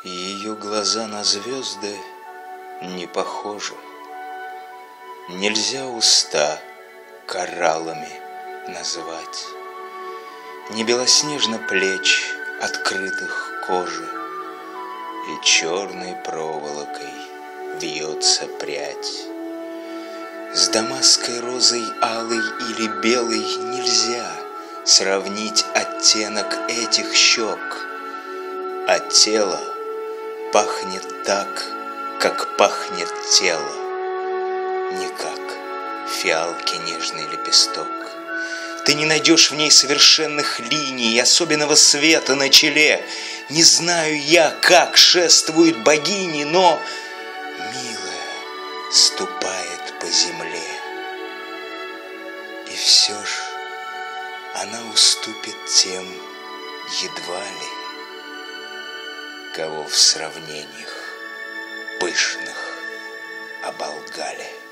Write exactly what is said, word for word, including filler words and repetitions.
Ее глаза на звезды не похожи. Нельзя уста кораллами назвать. Не белоснежно плеч, открытых кожи, и черной проволокой вьется прядь. С дамасской розой алой или белой нельзя сравнить оттенок этих щек, а тело пахнет так, как пахнет тело, не как фиалки нежный лепесток. Ты не найдешь в ней совершенных линий, особенного света на челе. Не знаю я, как шествуют богини, но милая ступает по земле. И все ж она уступит тем едва ли, кого в сравнениях пышных оболгали.